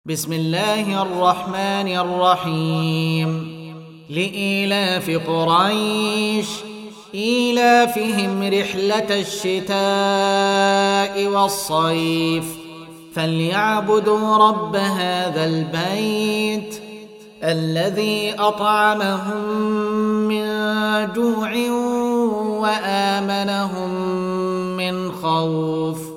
بسم الله الرحمن الرحيم. لإيلاف قريش إيلافهم رحلة الشتاء والصيف فليعبدوا رب هذا البيت الذي أطعمهم من جوع وآمنهم من خوف.